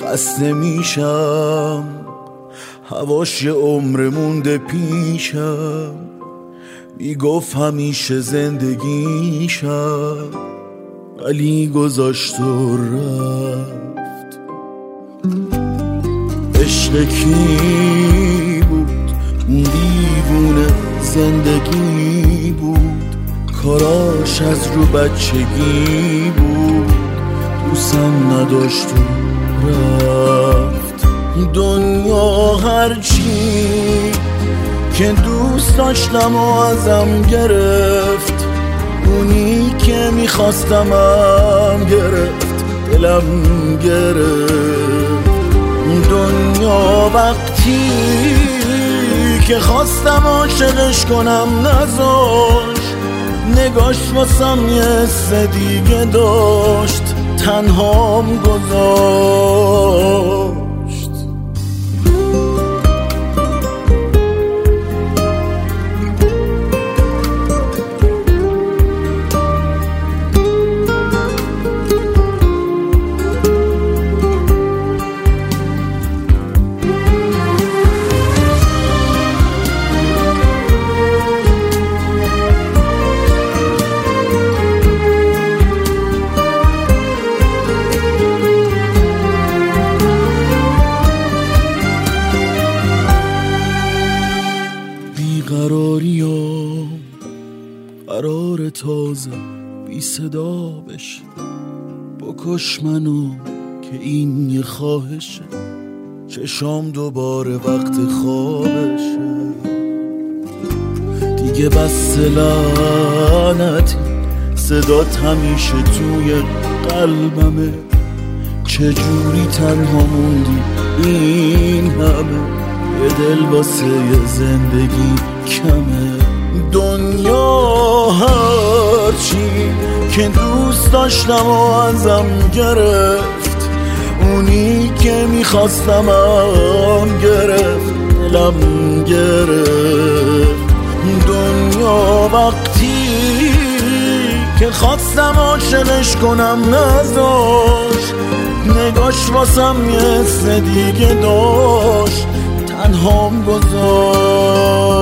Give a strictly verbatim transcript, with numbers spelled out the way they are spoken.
خسته میشم، هواش یه عمر مونده پیشم، میگفت همیشه زندگیشم، ولی گذاشت و رفت. عشق کی بود؟ اون دیوونه زندگی بود، کاراش از رو بچگی بود، دوستم نداشت و رفت. دنیا هرچی که دوست داشتم و ازم گرفت، اونی که میخواستمم گرفت، دلم گرفت. دنیا وقتی که خواستم عاشقش کنم نذاشت، نگاش واسم یه حس دیگه داشت، تنهام گذاشت. بیقراریام قرار تازه بی صدا بشه، بکش منو که این یه خواهشه، چشام دوباره وقت خوابشه. دیگه بس لعنتی، صدات همیشه توی قلبمه، چجوری تنها موندی این همه، یه دل واسه یه زندگی کمه. دنیا هرچی که دوست داشتم و ازم گرفت، اونی که میخواستمم گرفت، دلم گرفت. دنیا وقتی که خواستم عاشقش کنم نذاشت، نگاش واسم یه حس دیگه داشت، تنهام گذاشت.